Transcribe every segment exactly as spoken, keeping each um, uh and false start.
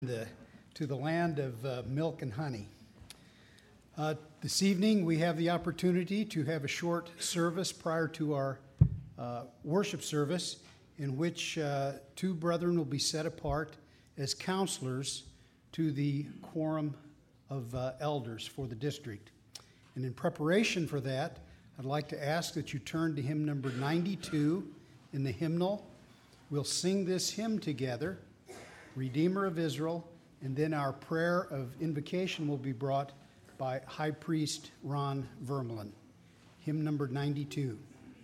The, to the land of uh, milk and honey. Uh, this evening we have the opportunity to have a short service prior to our uh, worship service in which uh, two brethren will be set apart as counselors to the quorum of uh, elders for the district. And in preparation for that, I'd like to ask that you turn to hymn number ninety-two in the hymnal. We'll sing this hymn together, Redeemer of Israel, and then our prayer of invocation will be brought by High Priest Ron Vermeulen. Hymn number ninety-two.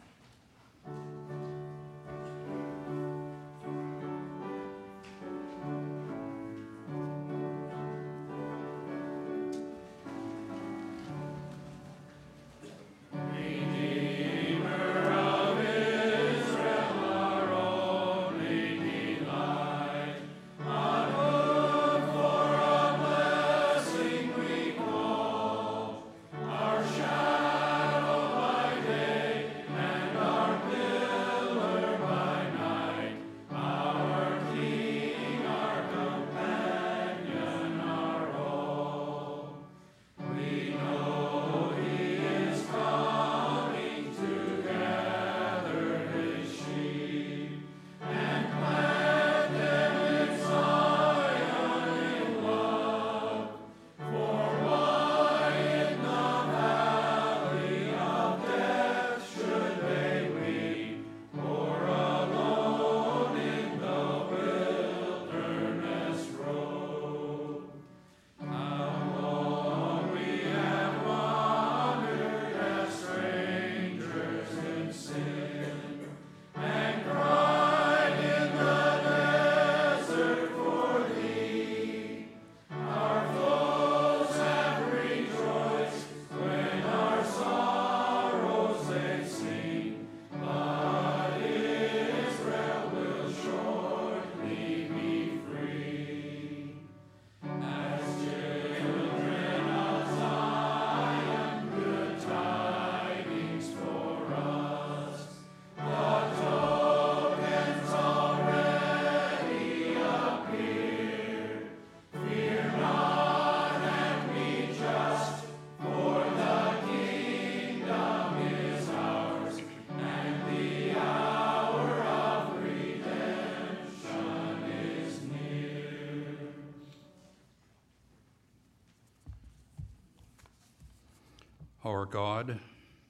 Our God,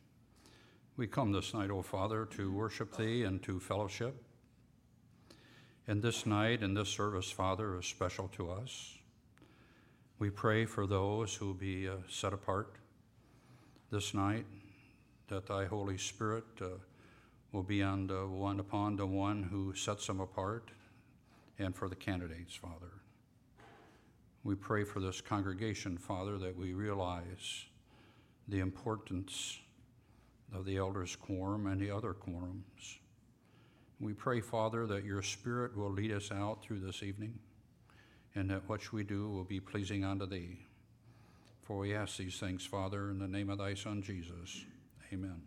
we come this night, O Father, to worship Thee and to fellowship. And this night and this service, Father, is special to us. We pray for those who will be uh, set apart this night, that Thy Holy Spirit uh, will be on the one upon the one who sets them apart, and for the candidates, Father. We pray for this congregation, Father, that we realize the importance of the elders' quorum and the other quorums. We pray, Father, that your Spirit will lead us out through this evening, and that what we do will be pleasing unto Thee. For we ask these things, Father, in the name of Thy Son, Jesus. Amen.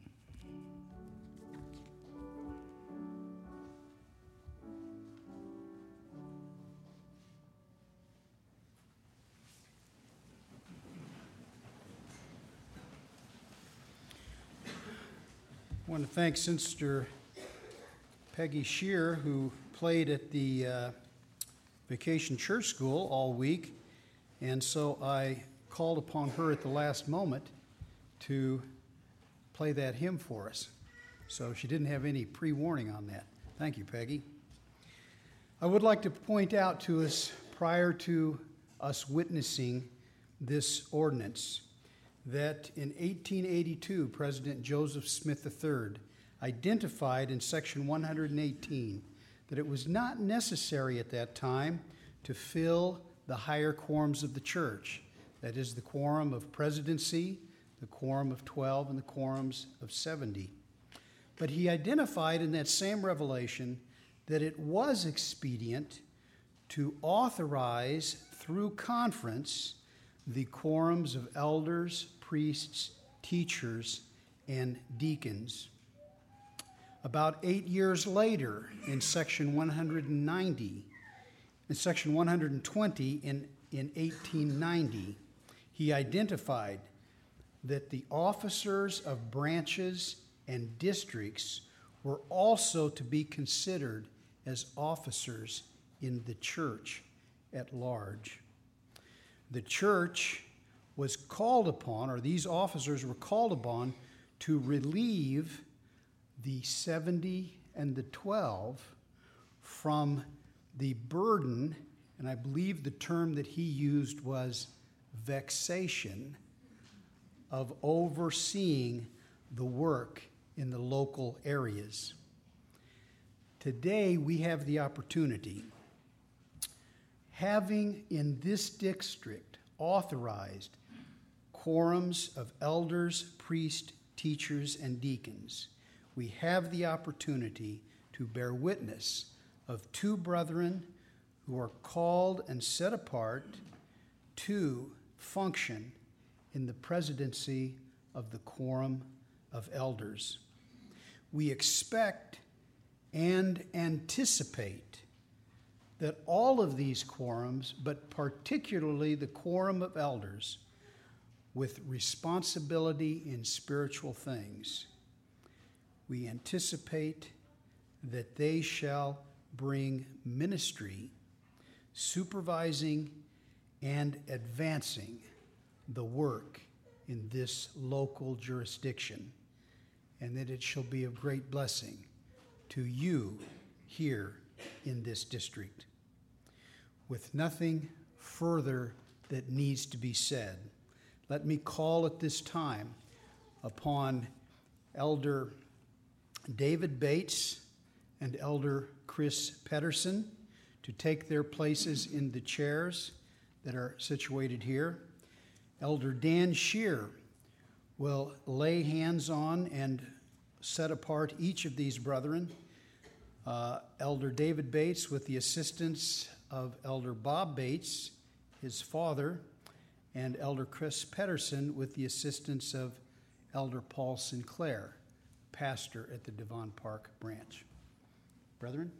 I want to thank Sister Peggy Shear, who played at the uh, Vacation Church School all week, and so I called upon her at the last moment to play that hymn for us. So she didn't have any pre-warning on that. Thank you, Peggy. I would like to point out to us, prior to us witnessing this ordinance, that in eighteen eighty-two, President Joseph Smith the third identified in Section one hundred eighteen that it was not necessary at that time to fill the higher quorums of the church, that is, the quorum of presidency, the quorum of twelve, and the quorums of seventy. But he identified in that same revelation that it was expedient to authorize through conference the quorums of elders, priests, teachers, and deacons. About eight years later, in Section one hundred ninety, In section one hundred twenty in, in eighteen ninety, he identified that the officers of branches and districts were also to be considered as officers in the church at large. The church was called upon, or these officers were called upon, to relieve the seventy and the twelve from the burden, and I believe the term that he used was vexation, of overseeing the work in the local areas. Today we have the opportunity, having in this district authorized quorums of elders, priests, teachers, and deacons, we have the opportunity to bear witness of two brethren who are called and set apart to function in the presidency of the Quorum of Elders. We expect and anticipate that all of these quorums, but particularly the Quorum of Elders, with responsibility in spiritual things, we anticipate that they shall bring ministry, supervising and advancing the work in this local jurisdiction, and that it shall be of great blessing to you here in this district. With nothing further that needs to be said, let me call at this time upon Elder David Bates and Elder Chris Pedersen to take their places in the chairs that are situated here. Elder Dan Shear will lay hands on and set apart each of these brethren. Uh, Elder David Bates, with the assistance of Elder Bob Bates, his father, and Elder Chris Pedersen, with the assistance of Elder Paul Sinclair, pastor at the Devon Park branch. Brethren?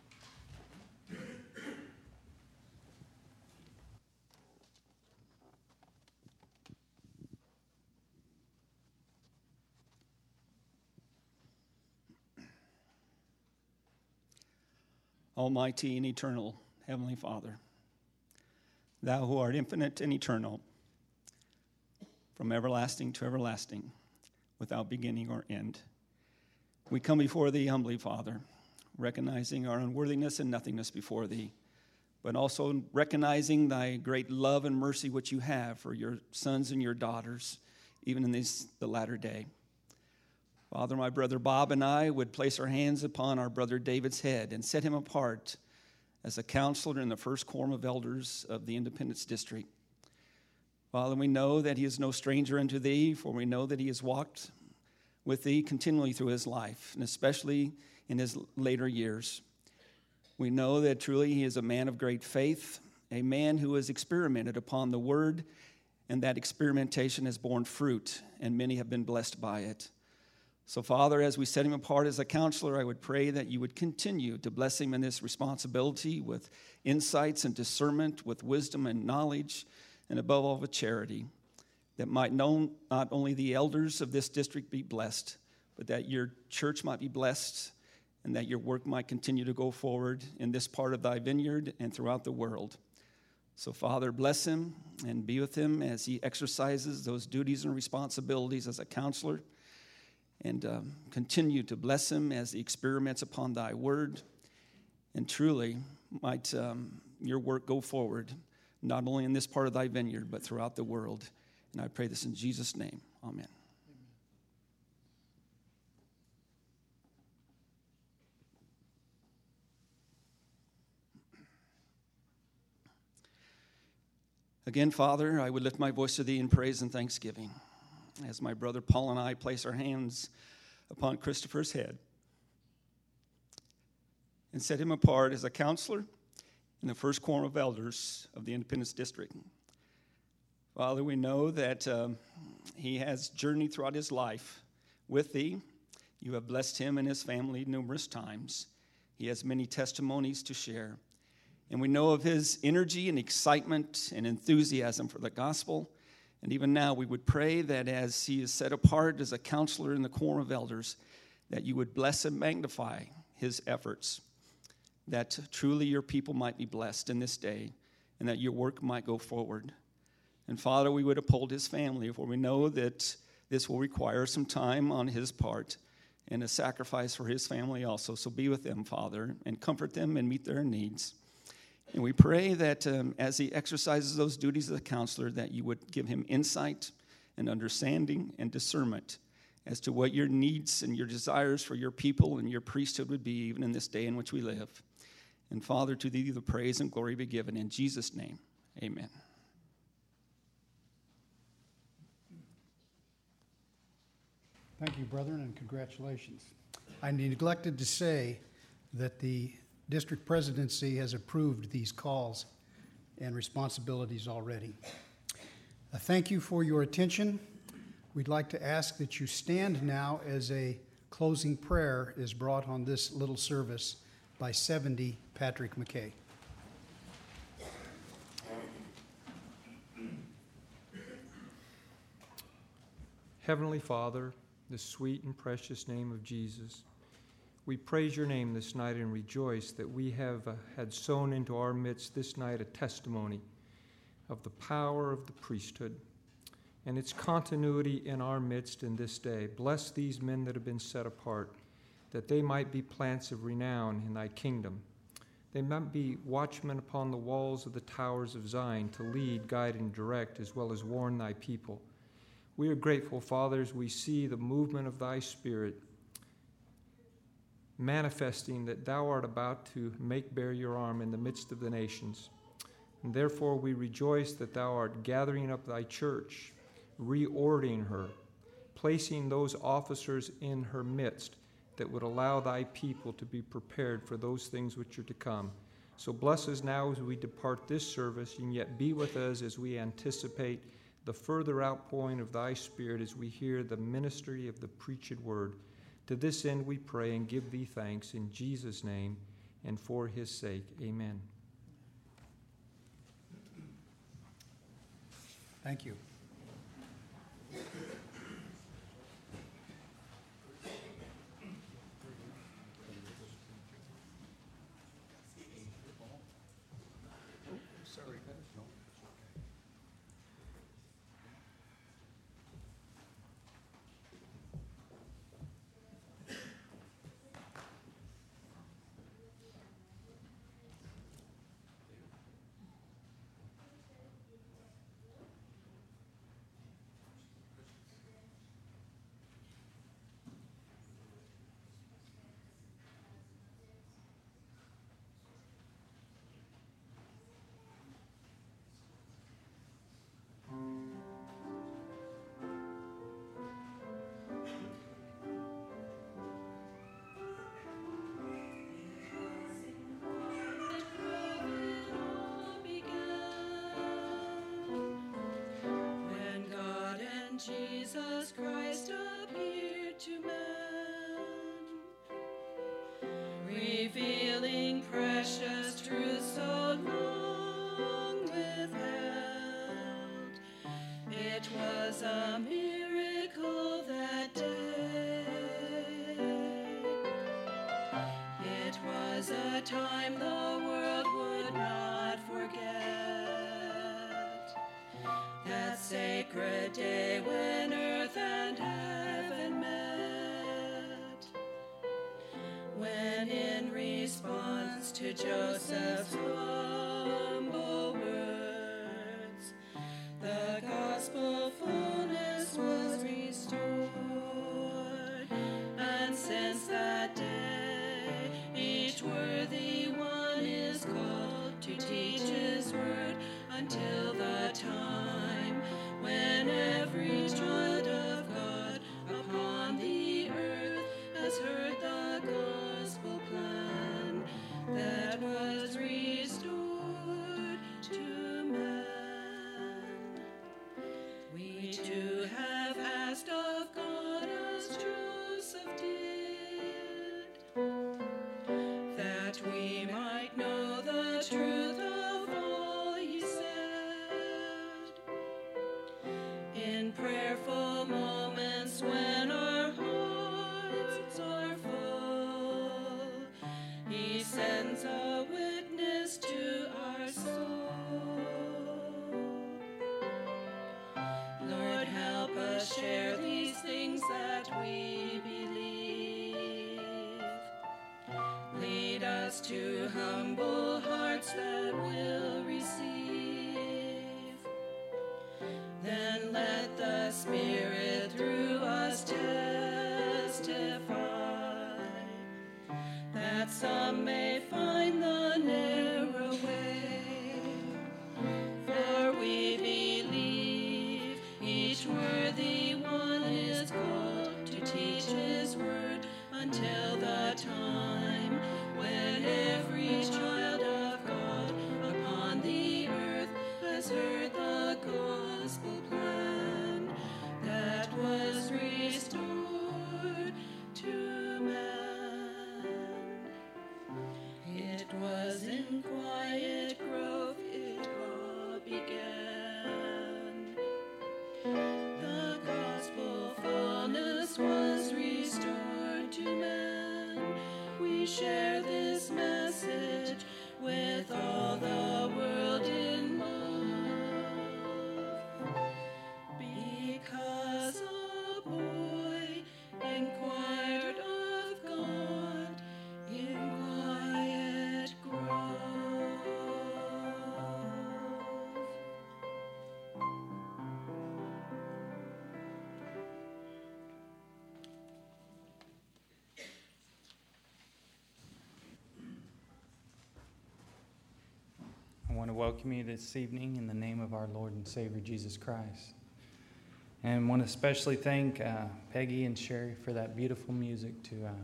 Almighty and eternal Heavenly Father, Thou who art infinite and eternal, from everlasting to everlasting, without beginning or end, we come before Thee humbly, Father, recognizing our unworthiness and nothingness before Thee, but also recognizing Thy great love and mercy which You have for Your sons and Your daughters, even in this, the latter day. Father, my brother Bob and I would place our hands upon our brother David's head and set him apart as a counselor in the first quorum of elders of the Independence District. Father, we know that he is no stranger unto Thee, for we know that he has walked with Thee continually through his life, and especially in his later years. We know that truly he is a man of great faith, a man who has experimented upon the Word, and that experimentation has borne fruit, and many have been blessed by it. So, Father, as we set him apart as a counselor, I would pray that You would continue to bless him in this responsibility with insights and discernment, with wisdom and knowledge, and above all with charity, that might know not only the elders of this district be blessed, but that Your church might be blessed, and that Your work might continue to go forward in this part of Thy vineyard and throughout the world. So, Father, bless him and be with him as he exercises those duties and responsibilities as a counselor. And um, continue to bless him as he experiments upon Thy Word. And truly, might um, Your work go forward, not only in this part of Thy vineyard, but throughout the world. And I pray this in Jesus' name. Amen. Again, Father, I would lift my voice to Thee in praise and thanksgiving, as my brother Paul and I place our hands upon Christopher's head and set him apart as a counselor in the first quorum of elders of the Independence District. Father, we know that um, he has journeyed throughout his life with Thee. You have blessed him and his family numerous times. He has many testimonies to share. And we know of his energy and excitement and enthusiasm for the gospel. And even now, we would pray that as he is set apart as a counselor in the quorum of elders, that you would bless and magnify his efforts, that truly your people might be blessed in this day, and that your work might go forward. And Father, we would uphold his family, for we know that this will require some time on his part and a sacrifice for his family also. So be with them, Father, and comfort them and meet their needs. And we pray that um, as he exercises those duties as a counselor, that you would give him insight and understanding and discernment as to what your needs and your desires for your people and your priesthood would be, even in this day in which we live. And Father, to thee the praise and glory be given. In Jesus' name, amen. Thank you, brethren, and congratulations. I neglected to say that the district presidency has approved these calls and responsibilities already. Uh, thank you for your attention. We'd like to ask that you stand now as a closing prayer is brought on this little service by seventy Patrick McKay. Heavenly Father, the sweet and precious name of Jesus, we praise your name this night and rejoice that we have uh, had sown into our midst this night a testimony of the power of the priesthood and its continuity in our midst in this day. Bless these men that have been set apart, that they might be plants of renown in thy kingdom. They might be watchmen upon the walls of the towers of Zion to lead, guide, and direct, as well as warn thy people. We are grateful, Father, as we see the movement of thy Spirit manifesting that thou art about to make bare your arm in the midst of the nations. And therefore we rejoice that thou art gathering up thy church, reordering her, placing those officers in her midst that would allow thy people to be prepared for those things which are to come. So bless us now as we depart this service, and yet be with us as we anticipate the further outpouring of thy Spirit as we hear the ministry of the preached word. To this end we pray and give thee thanks in Jesus' name and for his sake. Amen. Thank you. Jesus Christ appeared to man, revealing precious truths so long withheld. It was a miracle that day. It was a time the world would not forget. That sacred day when earth and heaven met, when in response to Joseph's humble words, the gospel fullness was restored. And since that day, each worthy one is called to teach his word until the time when every child of God upon the earth has heard the gospel plan that was restored to man. We too have asked of God as Joseph did, that we might know the truth In prayerful moments when our hearts are full, He sends a witness to our soul. Lord, help us share these things that we believe. Lead us to humble hearts that will receive. Then let the Spirit through us testify, that some may find the narrow way. For we believe each worthy one is called to teach His word until the time when every child of God upon the earth has heard the gospel plan that was restored to man. It was in quiet grove it all began. The gospel fullness was restored to man. We share this message with all the world in love. Because a boy inquired of God in quiet grove. I want to welcome you this evening in the name of our Lord and Savior Jesus Christ. And want to especially thank uh, Peggy and Sherry for that beautiful music to uh,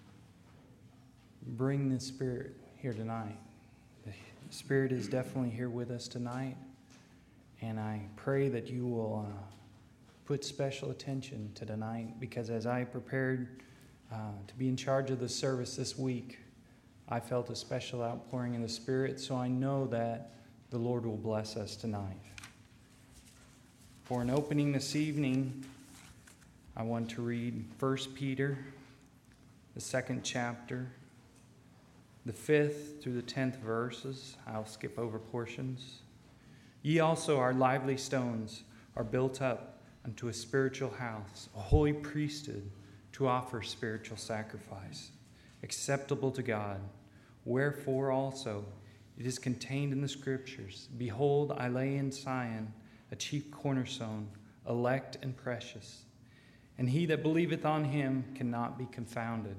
bring the Spirit here tonight. The Spirit is definitely here with us tonight. And I pray that you will uh, put special attention to tonight, because as I prepared uh, to be in charge of the service this week, I felt a special outpouring in the Spirit, so I know that the Lord will bless us tonight. For an opening this evening, I want to read First Peter, the second chapter, the fifth through the tenth verses. I'll skip over portions. Ye also are lively stones, are built up unto a spiritual house, a holy priesthood, to offer spiritual sacrifice, acceptable to God. Wherefore also it is contained in the Scriptures, Behold, I lay in Zion a chief cornerstone, elect and precious, and he that believeth on him cannot be confounded.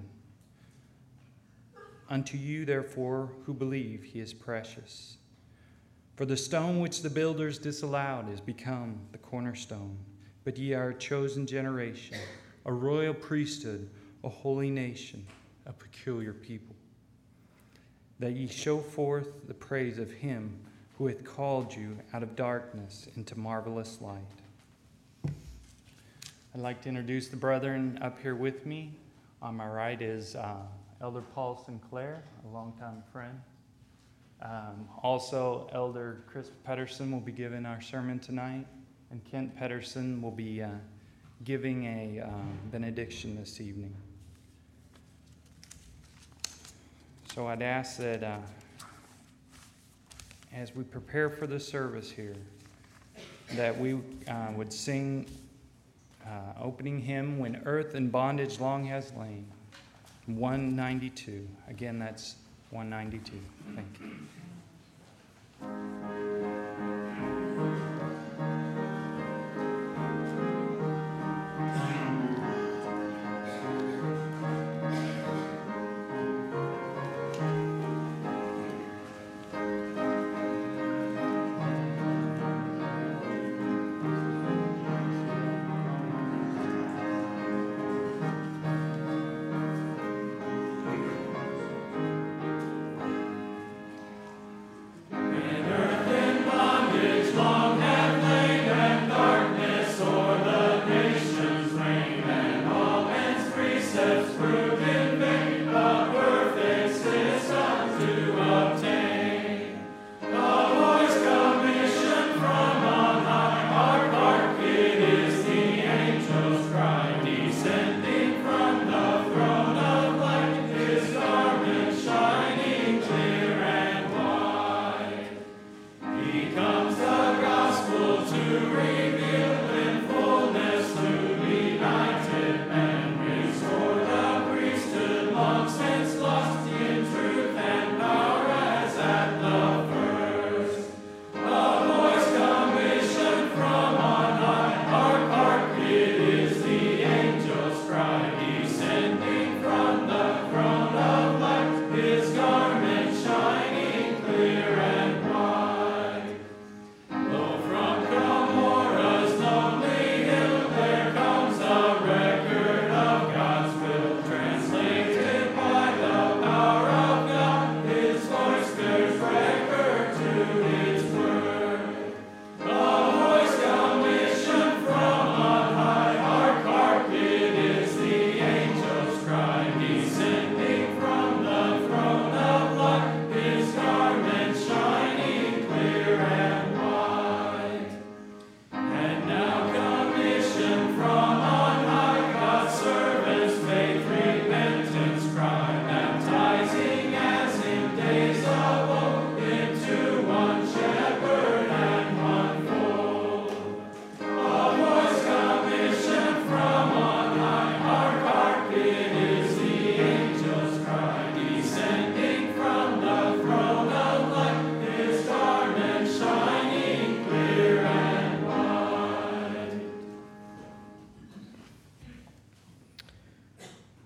Unto you, therefore, who believe, he is precious. For the stone which the builders disallowed is become the cornerstone. But ye are a chosen generation, a royal priesthood, a holy nation, a peculiar people, that ye show forth the praise of him who hath called you out of darkness into marvelous light. I'd like to introduce the brethren up here with me. On my right is uh, Elder Paul Sinclair, a longtime friend. Um, also, Elder Chris Pedersen will be giving our sermon tonight, and Kent Pedersen will be uh, giving a um, benediction this evening. So I'd ask that uh, as we prepare for the service here, that we uh, would sing uh, opening hymn, When Earth in Bondage Long Has Lain, one ninety-two. Again, that's one ninety-two. Thank you.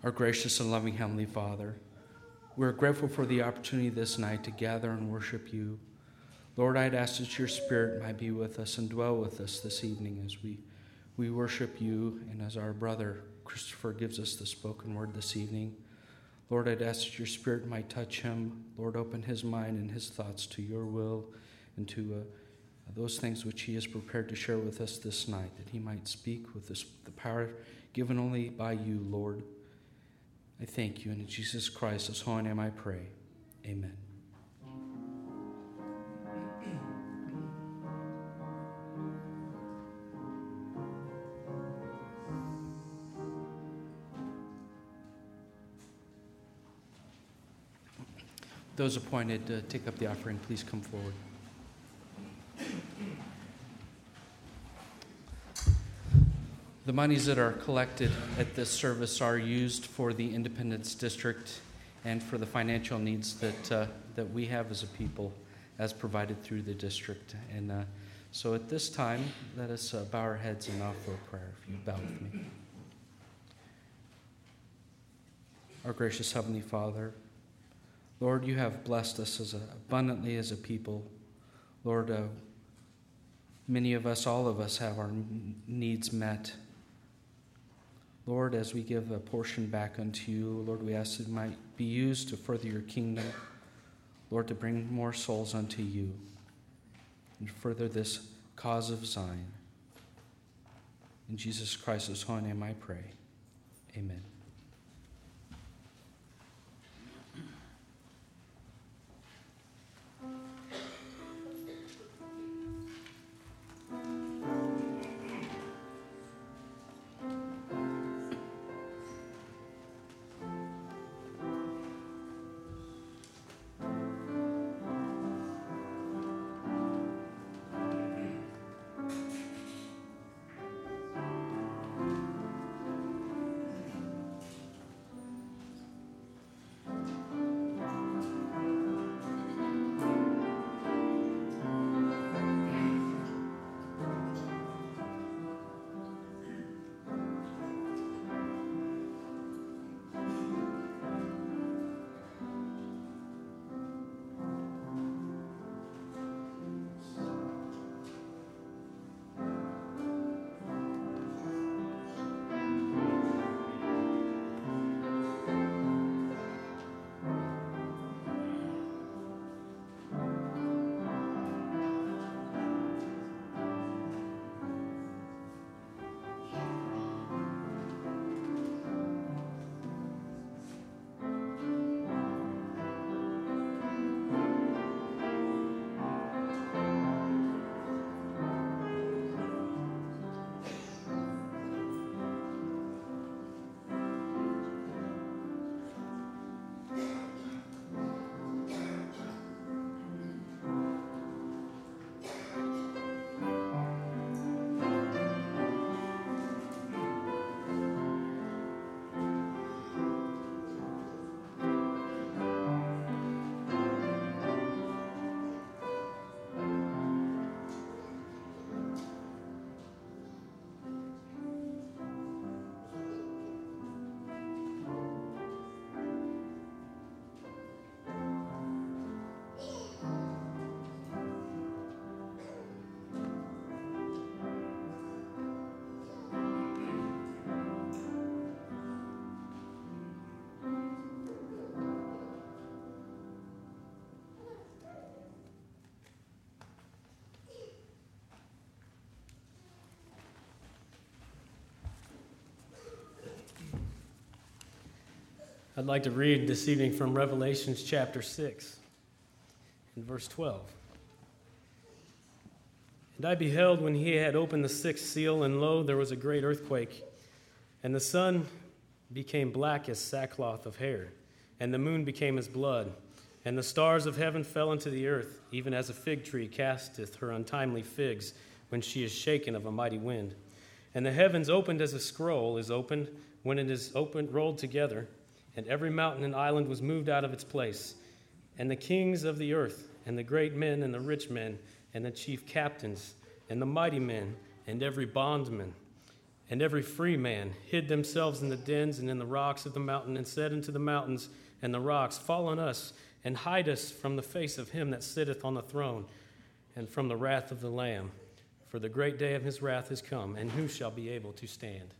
Our gracious and loving Heavenly Father, we're grateful for the opportunity this night to gather and worship you. Lord, I'd ask that your Spirit might be with us and dwell with us this evening as we, we worship you and as our brother Christopher gives us the spoken word this evening. Lord, I'd ask that your Spirit might touch him. Lord, open his mind and his thoughts to your will and to uh, those things which he is prepared to share with us this night, that he might speak with this, the power given only by you, Lord. I thank you, and in Jesus Christ's holy name I pray. Amen. Those appointed to take up the offering, please come forward. The monies that are collected at this service are used for the Independence District and for the financial needs that uh, that we have as a people, as provided through the district. And uh, so at this time, let us uh, bow our heads and offer a prayer, if you bow with me. Our gracious Heavenly Father, Lord, you have blessed us as a, abundantly as a people. Lord, uh, many of us, all of us, have our needs met. Lord, as we give a portion back unto you, Lord, we ask that it might be used to further your kingdom. Lord, to bring more souls unto you and further this cause of Zion. In Jesus Christ's holy name I pray. Amen. I'd like to read this evening from Revelations chapter six, in verse twelve. And I beheld when he had opened the sixth seal, and lo, there was a great earthquake, and the sun became black as sackcloth of hair, and the moon became as blood, and the stars of heaven fell into the earth, even as a fig tree casteth her untimely figs when she is shaken of a mighty wind. And the heavens opened as a scroll is opened when it is opened, rolled together, and every mountain and island was moved out of its place. And the kings of the earth, and the great men, and the rich men, and the chief captains, and the mighty men, and every bondman, And every free man hid themselves in the dens and in the rocks of the mountain, and said unto the mountains and the rocks, Fall on us, and hide us from the face of him that sitteth on the throne, and from the wrath of the Lamb. For the great day of his wrath is come, and who shall be able to stand?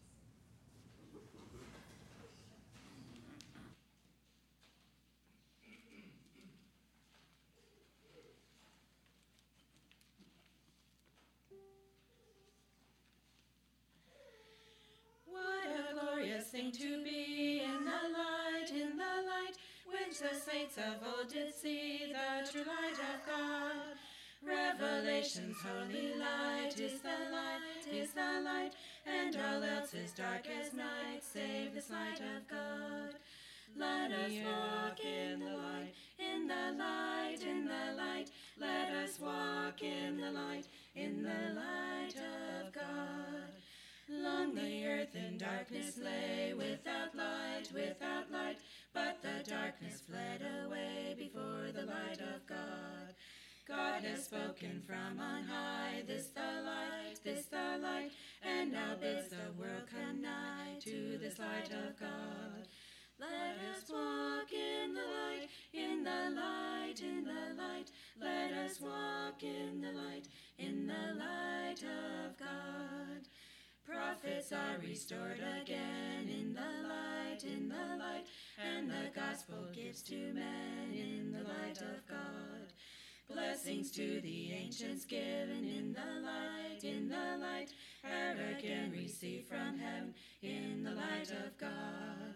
Thing to be in the light, in the light, which the saints of old did see, the true light of God. Revelation's holy light is the light, is the light, and all else is dark as night, save this light of God. Let us walk in the light, in the light, in the light. Let us walk in the light, in the light of God. Long the earth in darkness lay, without light, without light, but the darkness fled away before the light of God. God has spoken from on high, this the light, this the light, and now bids the world come nigh to this light of God. Let us walk in the light, in the light, in the light. Let us walk in the light, in the light of God. Prophets are restored again in the light, in the light, and the gospel gives to men in the light of God. Blessings to the ancients given in the light, in the light, again received from heaven in the light of God.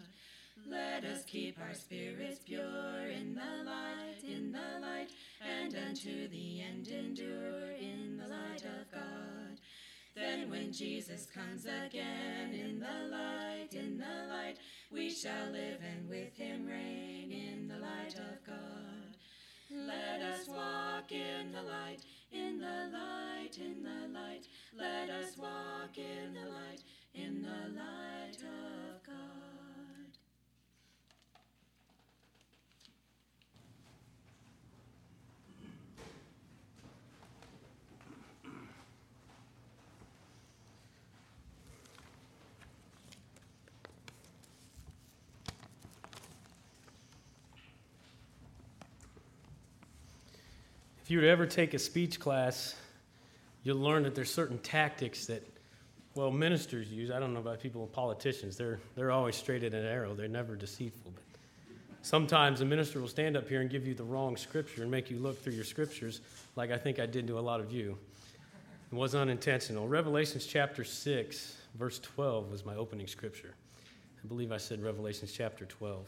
Let us keep our spirits pure in the light, in the light, and unto the end endure in the light of God. Then when Jesus comes again in the light, in the light, we shall live and with him reign in the light of God. Let us walk in the light, in the light, in the light. Let us walk in the light, in the light of God. If you were to ever take a speech class, you'll learn that there's certain tactics that, well, ministers use. I don't know about people, politicians. They're, they're always straight at an arrow. They're never deceitful. But sometimes a minister will stand up here and give you the wrong scripture and make you look through your scriptures like I think I did to a lot of you. It was unintentional. Revelations chapter six, verse twelve was my opening scripture. I believe I said Revelations chapter twelve.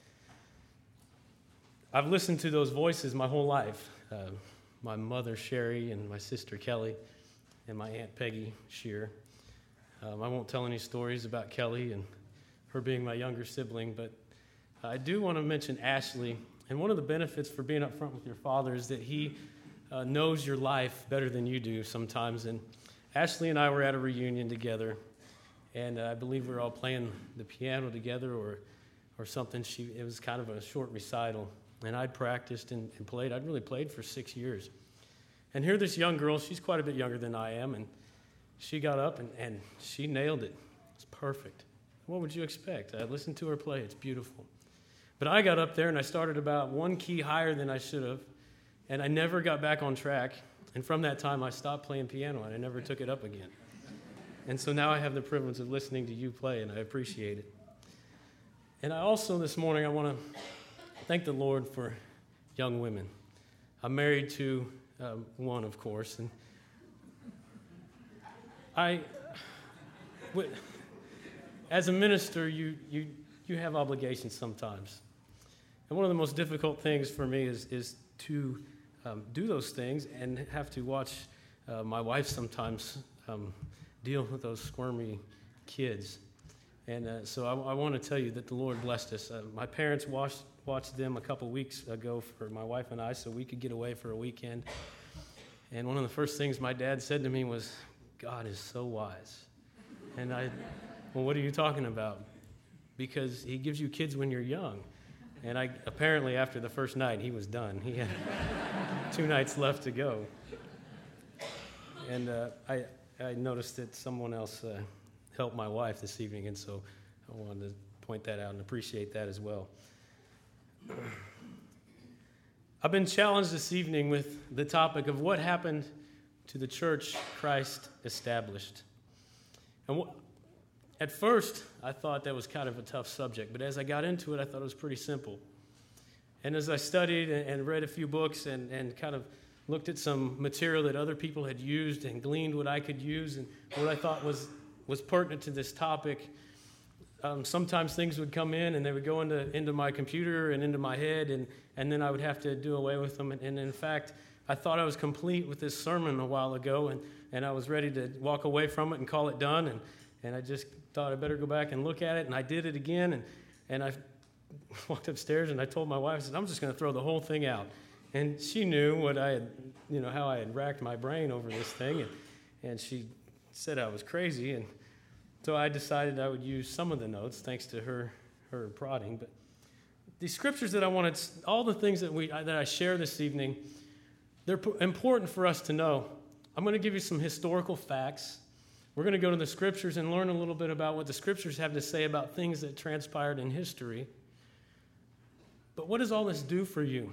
I've listened to those voices my whole life. Uh, my mother, Sherry, and my sister, Kelly, and my Aunt Peggy Shear. Um, I won't tell any stories about Kelly and her being my younger sibling, but I do want to mention Ashley. And one of the benefits for being up front with your father is that he uh, knows your life better than you do sometimes. And Ashley and I were at a reunion together, and uh, I believe we were all playing the piano together or, or something. She, it was kind of a short recital. And I'd practiced and, and played. I'd really played for six years. And here this young girl, she's quite a bit younger than I am, and she got up and, and she nailed it. It's perfect. What would you expect? I listened to her play. It's beautiful. But I got up there and I started about one key higher than I should have, and I never got back on track. And from that time, I stopped playing piano, and I never took it up again. And so now I have the privilege of listening to you play, and I appreciate it. And I also, this morning, I want to thank the Lord for young women. I'm married to um, one, of course, and I, as a minister, you you you have obligations sometimes, and one of the most difficult things for me is is to um, do those things and have to watch uh, my wife sometimes um, deal with those squirmy kids, and uh, so I, I want to tell you that the Lord blessed us. Uh, my parents watched. Watched them a couple weeks ago for my wife and I so we could get away for a weekend. And one of the first things my dad said to me was, God is so wise. And I, well, what are you talking about? Because he gives you kids when you're young. And I apparently after the first night, he was done. He had two nights left to go. And uh, I, I noticed that someone else uh, help my wife this evening, and so I wanted to point that out and appreciate that as well. I've been challenged this evening with the topic of what happened to the church Christ established. And what, at first, I thought that was kind of a tough subject, but as I got into it, I thought it was pretty simple. And as I studied and read a few books and, and kind of looked at some material that other people had used and gleaned what I could use and what I thought was, was pertinent to this topic, um, sometimes things would come in and they would go into, into my computer and into my head, and, and then I would have to do away with them. And, and in fact, I thought I was complete with this sermon a while ago, and, and I was ready to walk away from it and call it done, and, and I just thought I better go back and look at it, and I did it again, and, and I walked upstairs and I told my wife, I said, I'm just going to throw the whole thing out. And she knew what I had, you know, how I had racked my brain over this thing, and, and she said I was crazy, and so I decided I would use some of the notes, thanks to her her prodding. But the scriptures that I wanted, all the things that we that I share this evening, they're important for us to know. I'm going to give you some historical facts. We're going to go to the scriptures and learn a little bit about what the scriptures have to say about things that transpired in history. But what does all this do for you?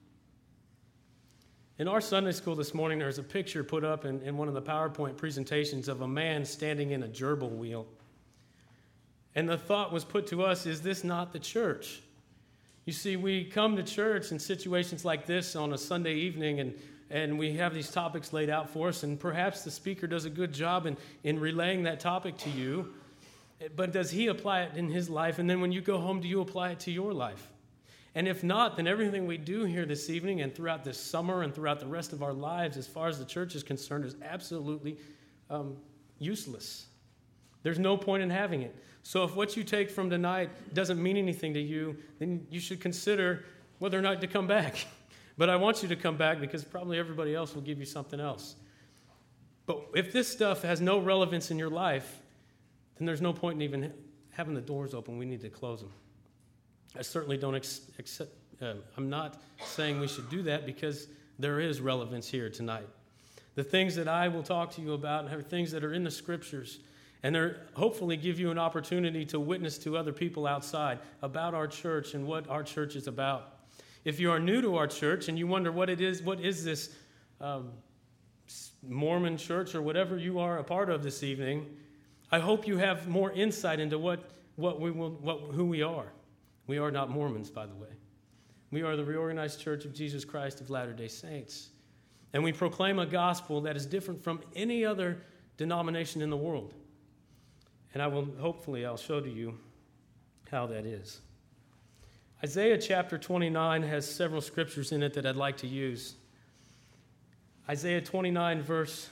In our Sunday school this morning, there's a picture put up in, in one of the PowerPoint presentations of a man standing in a gerbil wheel. And the thought was put to us, is this not the church? You see, we come to church in situations like this on a Sunday evening, and, and we have these topics laid out for us, and perhaps the speaker does a good job in, in relaying that topic to you. But does he apply it in his life? And then when you go home, do you apply it to your life? And if not, then everything we do here this evening and throughout this summer and throughout the rest of our lives, as far as the church is concerned, is absolutely um, useless. There's no point in having it. So if what you take from tonight doesn't mean anything to you, then you should consider whether or not to come back. But I want you to come back because probably everybody else will give you something else. But if this stuff has no relevance in your life, then there's no point in even having the doors open. We need to close them. I certainly don't ex- accept, uh, I'm not saying we should do that because there is relevance here tonight. The things that I will talk to you about are things that are in the scriptures, and they're hopefully give you an opportunity to witness to other people outside about our church and what our church is about. If you are new to our church and you wonder what it is, what is this um, Mormon church or whatever you are a part of this evening, I hope you have more insight into what, what we will, what, who we are. We are not Mormons, by the way. We are the Reorganized Church of Jesus Christ of Latter-day Saints. And we proclaim a gospel that is different from any other denomination in the world. And I will, hopefully, I'll show to you how that is. Isaiah chapter twenty-nine has several scriptures in it that I'd like to use. Isaiah twenty-nine, verse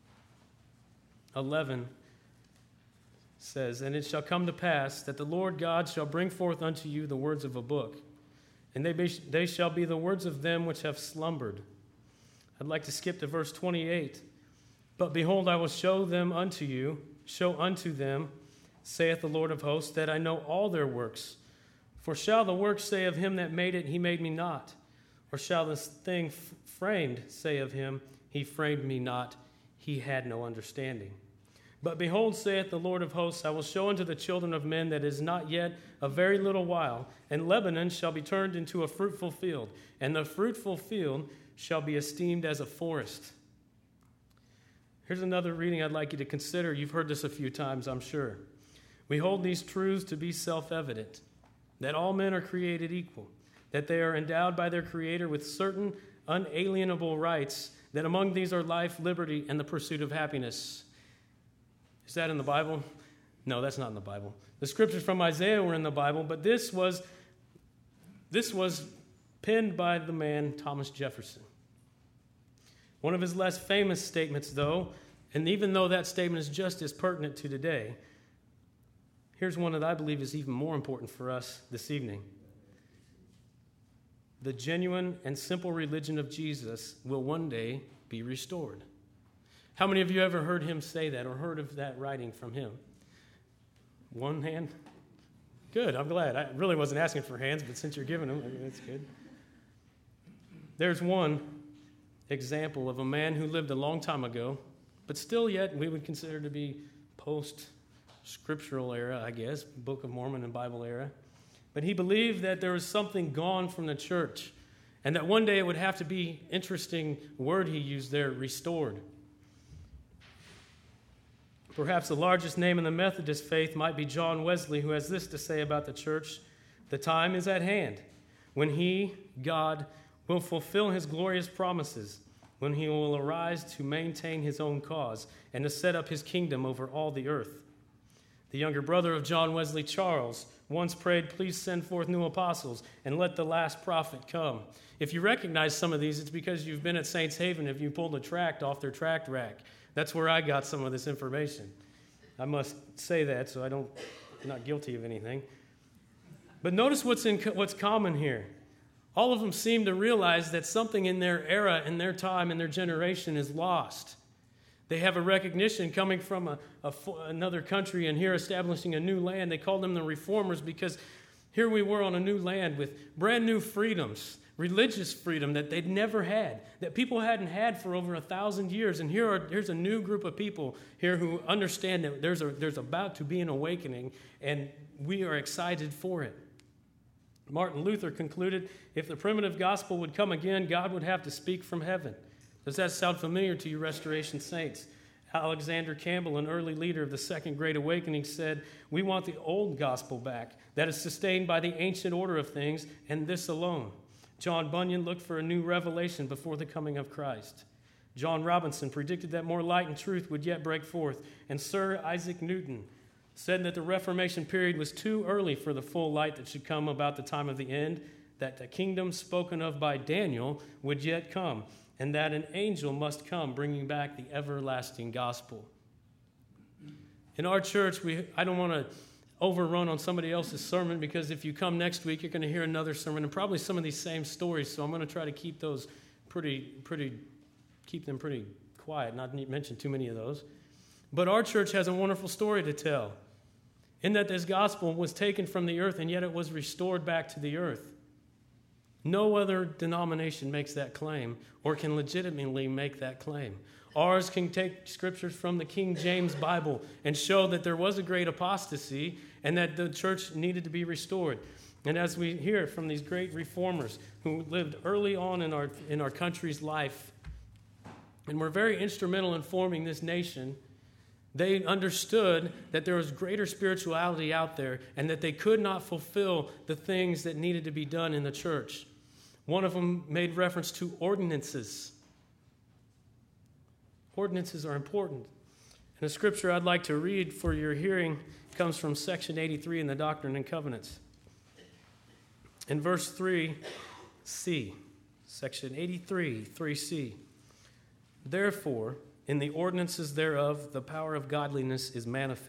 eleven says, "And it shall come to pass that the Lord God shall bring forth unto you the words of a book, and they, be, they shall be the words of them which have slumbered." I'd like to skip to verse twenty-eight. "But behold, I will show them unto you, show unto them, saith the Lord of hosts, that I know all their works. For shall the work say of him that made it, he made me not? Or shall this thing f- framed say of him, he framed me not, he had no understanding? But behold, saith the Lord of hosts, I will show unto the children of men that it is not yet a very little while, and Lebanon shall be turned into a fruitful field, and the fruitful field shall be esteemed as a forest." Here's another reading I'd like you to consider. You've heard this a few times, I'm sure. "We hold these truths to be self-evident, that all men are created equal, that they are endowed by their Creator with certain unalienable rights, that among these are life, liberty, and the pursuit of happiness." Is that in the Bible? No, that's not in the Bible. The scriptures from Isaiah were in the Bible, but this was, this was penned by the man Thomas Jefferson. One of his less famous statements, though, and even though that statement is just as pertinent to today, here's one that I believe is even more important for us this evening. "The genuine and simple religion of Jesus will one day be restored." How many of you ever heard him say that or heard of that writing from him? One hand? Good, I'm glad. I really wasn't asking for hands, but since you're giving them, I mean, that's good. There's one example of a man who lived a long time ago, but still yet we would consider to be post scriptural era, I guess, Book of Mormon and Bible era. But he believed that there was something gone from the church, and that one day it would have to be, interesting word he used there, restored. Perhaps the largest name in the Methodist faith might be John Wesley, who has this to say about the church: the time is at hand when he, God, will fulfill his glorious promises, when he will arise to maintain his own cause and to set up his kingdom over all the earth. The younger brother of John Wesley, Charles, once prayed, "Please send forth new apostles and let the last prophet come." If you recognize some of these, it's because you've been at Saints Haven if you pulled a tract off their tract rack. That's where I got some of this information. I must say that so I don't, I'm not guilty of anything. But notice what's in what's common here. All of them seem to realize that something in their era, in their time, in their generation is lost. They have a recognition coming from a, a, another country and here establishing a new land. They call them the Reformers because here we were on a new land with brand new freedoms, religious freedom that they'd never had, that people hadn't had for over a thousand years. And here are, here's a new group of people here who understand that there's, a, there's about to be an awakening, and we are excited for it. Martin Luther concluded, if the primitive gospel would come again, God would have to speak from heaven. Does that sound familiar to you, Restoration Saints? Alexander Campbell, an early leader of the Second Great Awakening, said, we want the old gospel back, that is sustained by the ancient order of things, and this alone. John Bunyan looked for a new revelation before the coming of Christ. John Robinson predicted that more light and truth would yet break forth, and Sir Isaac Newton said that the Reformation period was too early for the full light that should come about the time of the end, that the kingdom spoken of by Daniel would yet come, and that an angel must come bringing back the everlasting gospel. In our church, we I don't want to overrun on somebody else's sermon, because if you come next week, you're going to hear another sermon and probably some of these same stories, so I'm going to try to keep those pretty, pretty, keep them pretty quiet, not mention too many of those. But our church has a wonderful story to tell, in that this gospel was taken from the earth and yet it was restored back to the earth. No other denomination makes that claim or can legitimately make that claim. Ours can take scriptures from the King James Bible and show that there was a great apostasy and that the church needed to be restored. And as we hear from these great reformers who lived early on in our, in our country's life and were very instrumental in forming this nation, they understood that there was greater spirituality out there and that they could not fulfill the things that needed to be done in the church. One of them made reference to ordinances. Ordinances are important. And a scripture I'd like to read for your hearing comes from section eighty-three in the Doctrine and Covenants. In verse three C, section eighty-three, three C, therefore, in the ordinances thereof, the power of godliness is manifest.